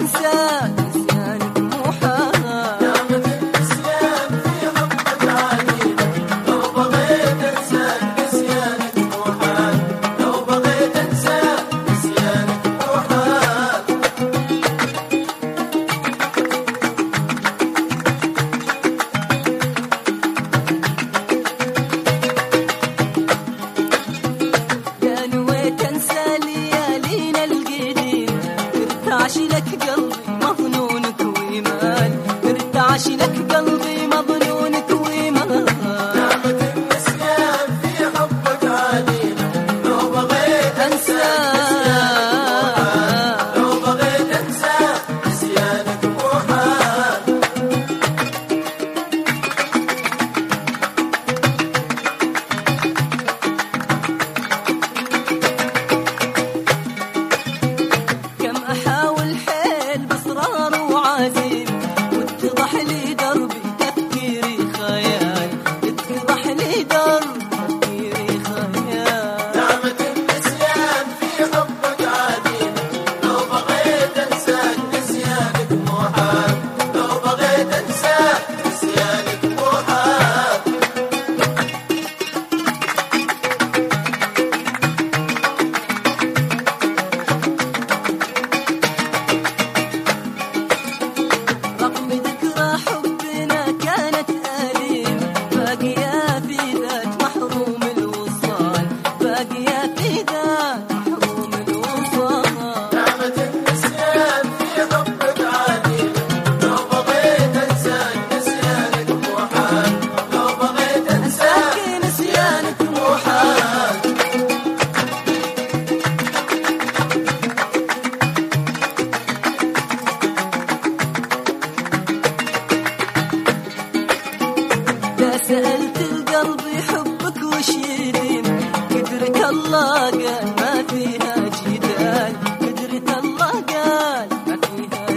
سألت القلب يحبك وش يدين، قدرة الله قال ما فيها جدال، قدرة الله قال ما فيها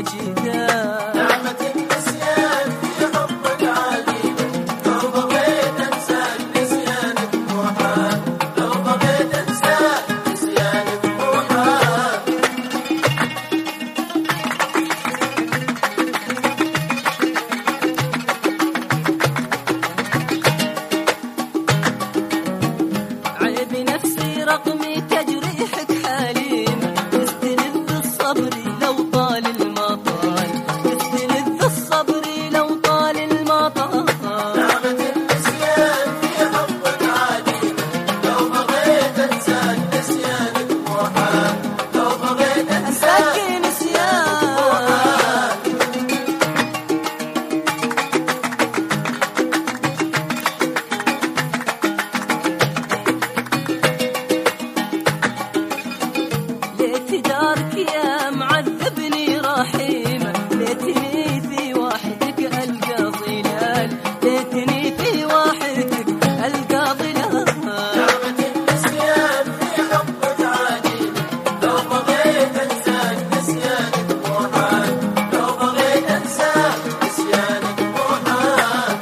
جدال. نعمة النسيان في حبك عالية، لو بغيت انسى نسيانك محال، لو بغيت انسى نسيانك محال. نفسي رقمي تجريحك حليم، تستلذ الصبر لو طال المطال، تستلذ الصبر لو طال المطال. نعمة النسيان في حبك عالية، لو بغيت انسى نسيانك محال، لو بغيت انسى نسيانك محال. دارك يا معذبني رحيمة، ليتني في وحدك ألقى ظلال، ليتني في وحدك ألقى ظلال. نعمة النسيان في حبك عالية، لو بغيت انسى نسيانك محال، لو بغيت انسى نسيانك محال.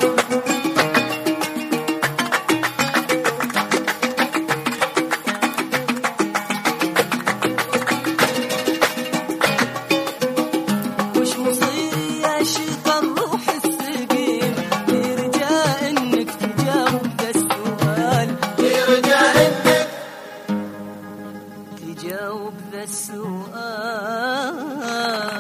مصيري يا شيخ الروح السقيم، برجاء انك تجاوب ذا السؤال، برجاء انك تجاوب ذا السؤال.